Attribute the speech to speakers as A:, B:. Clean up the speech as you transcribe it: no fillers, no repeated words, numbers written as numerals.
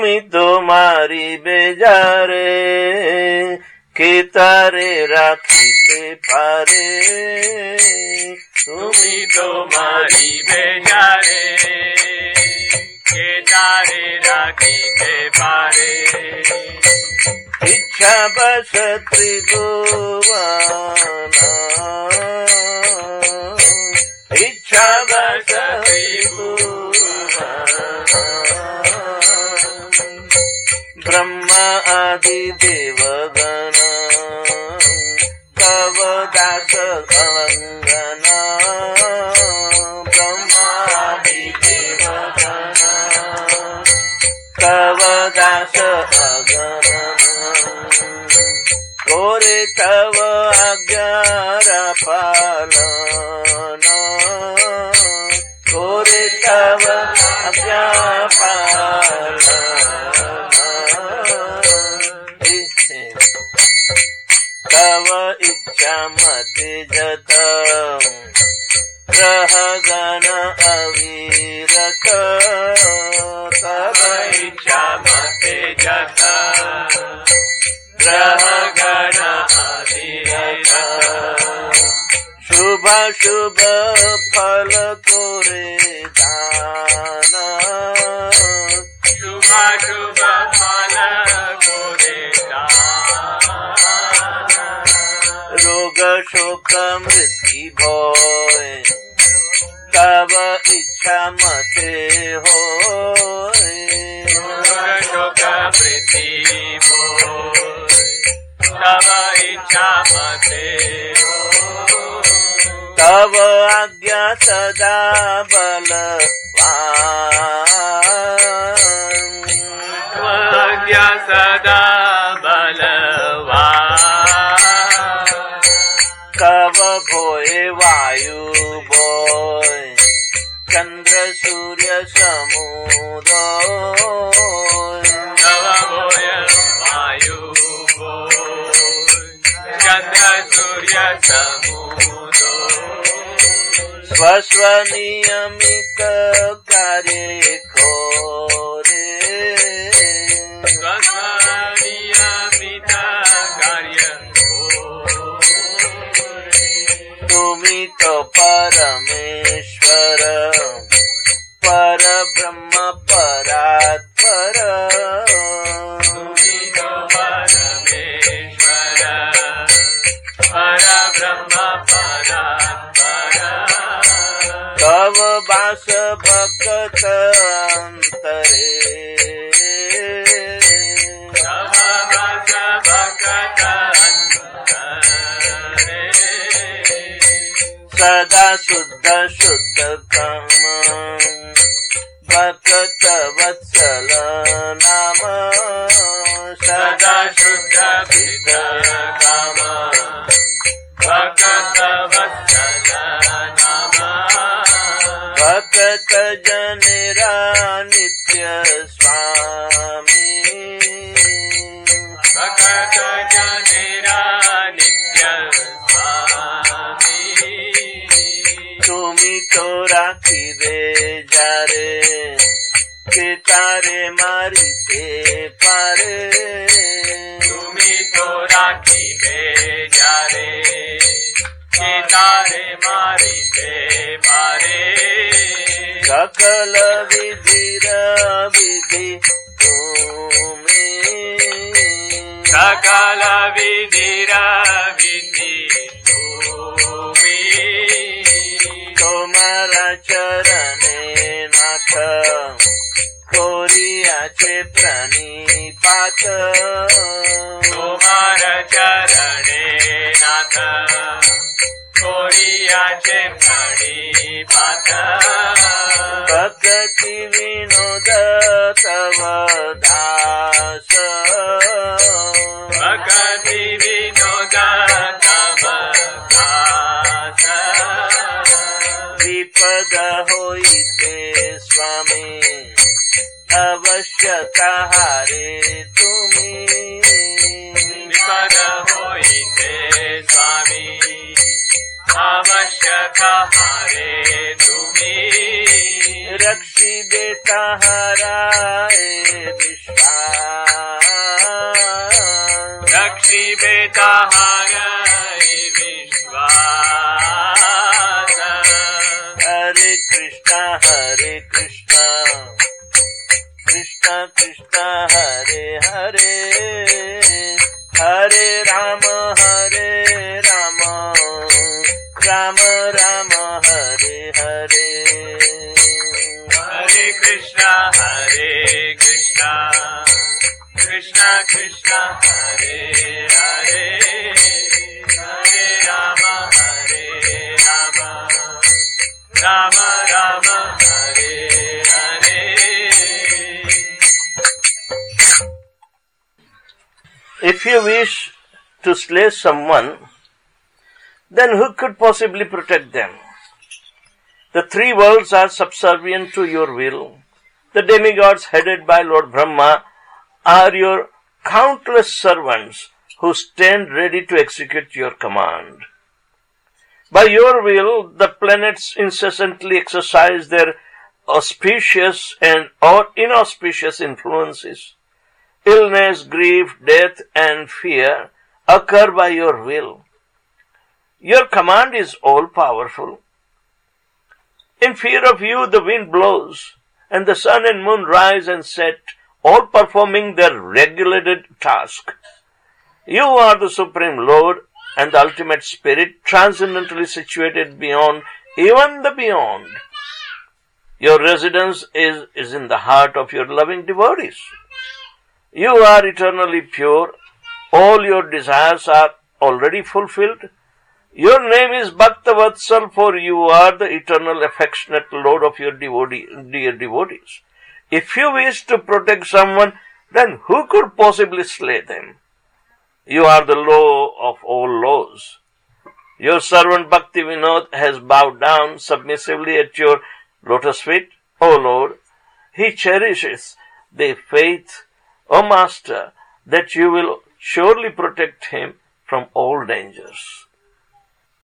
A: তুমি তোমারি বেজারে কে তারে রাখিতে পারে,
B: তুমি তোমারি বেজারে কে তারে রাখিতে পারে।
A: ইচ্ছা বশ ত্রিভুবন, ইচ্ছা বশ ত্রিভুবন, ব্রহ্মা আদি দেবগণ তব দাস অলঙ্ঘন, ব্রহ্মা আদি দেবগণ তব দাস অগণন, করে তব আজ্ঞার পালন, করে তব আজ্ঞা পালন। तव इच्छा मते जत ग्रह गण अविरत,
B: तव इच्छा मते जत ग्रह गण अविरत,
A: शुभ शुभ फल कोरे दान,
B: शुभ शुभ फल कोरे दान,
A: रोग शोक मृत्यु भय तब इच्छा मते होय,
B: रोग शोक मृत्यु भय तब इच्छा मते होय,
A: तब आज्ञा सदा बलवान,
B: आज्ञा सदा बलवान,
A: कव भोय वायु बोय चंद्र सूर्य समुदोय,
B: तव भोय वायु बोय चंद्र सूर्य समुदोय,
A: स्वस्व नियमित कार्य खोरे,
B: स्वनियमित कार्य
A: तुमी तो परमेश्वर पर ब्रह्म परात्पर,
B: तुमी तो परमेश्वर पर ब्रह्म परात्पर,
A: तव वास भक्त अंतरे,
B: तव वास भक्त अंतरे,
A: सदा शुद्ध शुद्ध काम भक्त वत्सल नाम,
B: सदा शुद्ध विद काम भक्त वत्सल नाम,
A: भक्त जनेरा नित्य स्वामी,
B: भक्त जनेरा नित्य स्वामी,
A: तुमी तो राखिबे जारे के तारे मारिते पारे,
B: तुमी तो राखिबे जारे के तारे मारिते पारे,
A: सकल विधिर विधि तुमी,
B: सकल विधिर विधि तुमी,
A: तुम्हारा चरणे नाथ कोरियाचे प्रणिपात,
B: तुम्हार चरणे नाथ कोरियाचे प्रणिपात,
A: भक्ति विनोद तव दास,
B: भक्ति विनोद तव दास,
A: विपद होइते स्वामी अवश्य कहारे तुमी,
B: विपद होइते स्वामी अवश्य कहारे तुमी,
A: रक्षी बेटा हराए विश्वास,
B: रक्षी बेटा हराए विश्वास।
A: हरे कृष्णा कृष्णा कृष्णा हरे हरे, हरे राम राम राम हरे हरे।
B: हरे कृष्णा कृष्णा कृष्णा हरे हरे, हरे Ram Ram Ram Hare Hare.
A: If you wish to slay someone, then who could possibly protect them? The three worlds are subservient to your will. The demigods headed by Lord Brahma are your countless servants who stand ready to execute your command. By your will, the planets incessantly exercise their auspicious and or inauspicious influences. Illness, grief, death, and fear occur by your will. Your command is all-powerful. In fear of you, the wind blows, and the sun and moon rise and set, all performing their regulated task. You are the Supreme Lord and the ultimate Spirit, transcendently situated beyond even the beyond. Your residence is in the heart of your loving devotees. You are eternally pure. All your desires are already fulfilled. Your name is Bhaktavatsal, for you are the eternal affectionate Lord of your dear devotees. If you wish to protect someone, then who could possibly slay them? You are the law of all laws. Your servant Bhakti Vinod has bowed down submissively at your lotus feet, O Lord. He cherishes the faith, O Master, that you will surely protect him from all dangers.